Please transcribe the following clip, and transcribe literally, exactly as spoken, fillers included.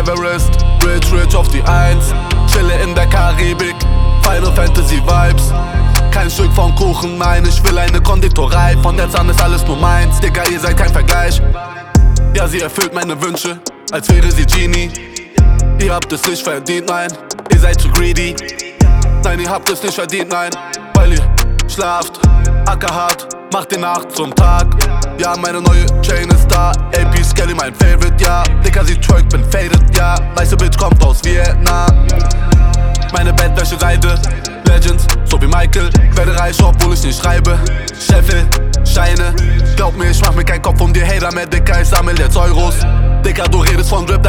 Everest. Rich, rich auf die Eins. Chille in der Karibik, Final Fantasy Vibes. Kein Stück vom Kuchen, nein, ich will eine Konditorei. Von der Zahn ist alles nur meins, Digga, ihr seid kein Vergleich. Ja, sie erfüllt meine Wünsche, als wäre sie Genie. Ihr habt es nicht verdient, nein, ihr seid zu greedy. Nein, ihr habt es nicht verdient, nein, weil ihr schlaft. Ackerhart, macht die Nacht zum Tag. Ja, meine neue Chain ist da. A P Skelly, mein Favorite, ja. Dicker, sie twerkt, bin faded, ja. Nice Bitch kommt aus Vietnam. Meine Bettwäsche Seide, Legends, so wie Michael. Werde reich, obwohl ich nicht schreibe. Scheffel, Scheine. Glaub mir, ich mach mir keinen Kopf um die Hater mehr, Dicker, ich sammel jetzt Euros. Dicker, du redest von Drip,